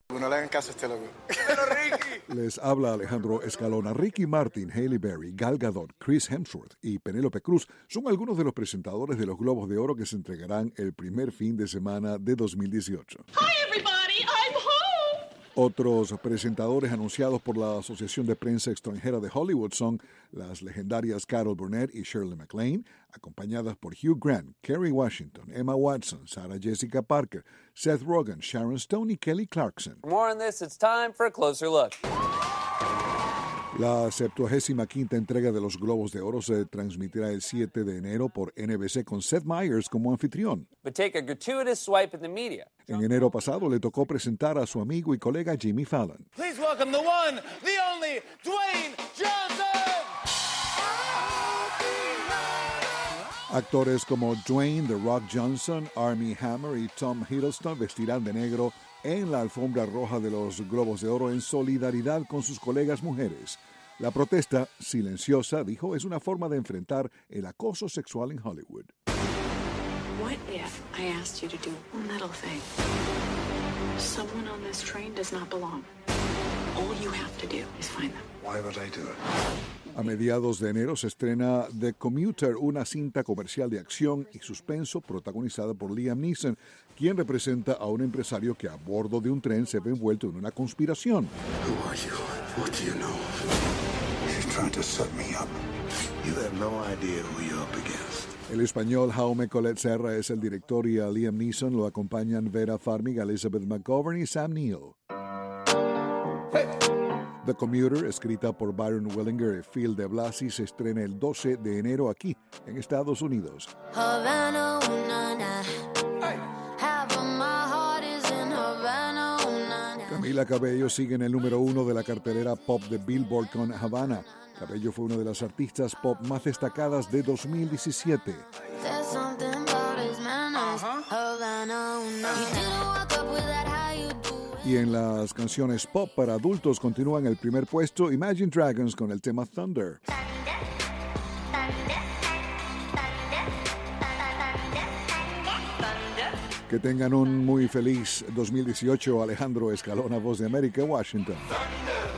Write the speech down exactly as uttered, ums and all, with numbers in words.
No le hagan caso a este loco. Pero Ricky. Les habla Alejandro Escalona. Ricky Martin, Halle Berry, Gal Gadot, Chris Hemsworth y Penélope Cruz son algunos de los presentadores de los Globos de Oro que se entregarán el primer fin de semana de dos mil dieciocho. Hi everybody, I'm home. Otros presentadores anunciados por la Asociación de Prensa Extranjera de Hollywood son las legendarias Carol Burnett y Shirley MacLaine, acompañadas por Hugh Grant, Kerry Washington, Emma Watson, Sarah Jessica Parker, Seth Rogen, Sharon Stone y Kelly Clarkson. For more on this, it's time for a closer look. La septuagésima quinta entrega de los Globos de Oro se transmitirá el siete de enero por N B C con Seth Meyers como anfitrión. But take a gratuitous swipe at the media. En enero pasado le tocó presentar a su amigo y colega Jimmy Fallon. Please welcome the one, the only, Dwayne Johnson. Actores como Dwayne The Rock Johnson, Armie Hammer y Tom Hiddleston vestirán de negro en la alfombra roja de los Globos de Oro en solidaridad con sus colegas mujeres. La protesta, silenciosa, dijo, es una forma de enfrentar el acoso sexual en Hollywood. What if I asked you to do one little thing? Someone on this train does not belong. All you have to do is find them. Why would I do it? A mediados de enero se estrena The Commuter, una cinta comercial de acción y suspenso protagonizada por Liam Neeson, quien representa a un empresario que a bordo de un tren se ve envuelto en una conspiración. Who are you? What do you know? You're trying to set me up. You have no idea who you're up against. El español Jaume Collet Serra es el director y a Liam Neeson lo acompañan Vera Farmiga, Elizabeth McGovern y Sam Neill. Hey. The Commuter, escrita por Byron Willinger y Phil de Blasi, se estrena el doce de enero aquí, en Estados Unidos. Havana, una, na. Hey. Half of my heart is in Havana, una, na. Camila Cabello sigue en el número uno de la cartelera pop de Billboard con Havana. Cabello fue una de las artistas pop más destacadas de dos mil diecisiete. There's something about his manners. Havana, una, na. He didn't walk up with that how you do. Y en las canciones pop para adultos continúan el primer puesto Imagine Dragons con el tema Thunder. Que tengan un muy feliz dos mil dieciocho. Alejandro Escalona, Voz de América, Washington. Thunder.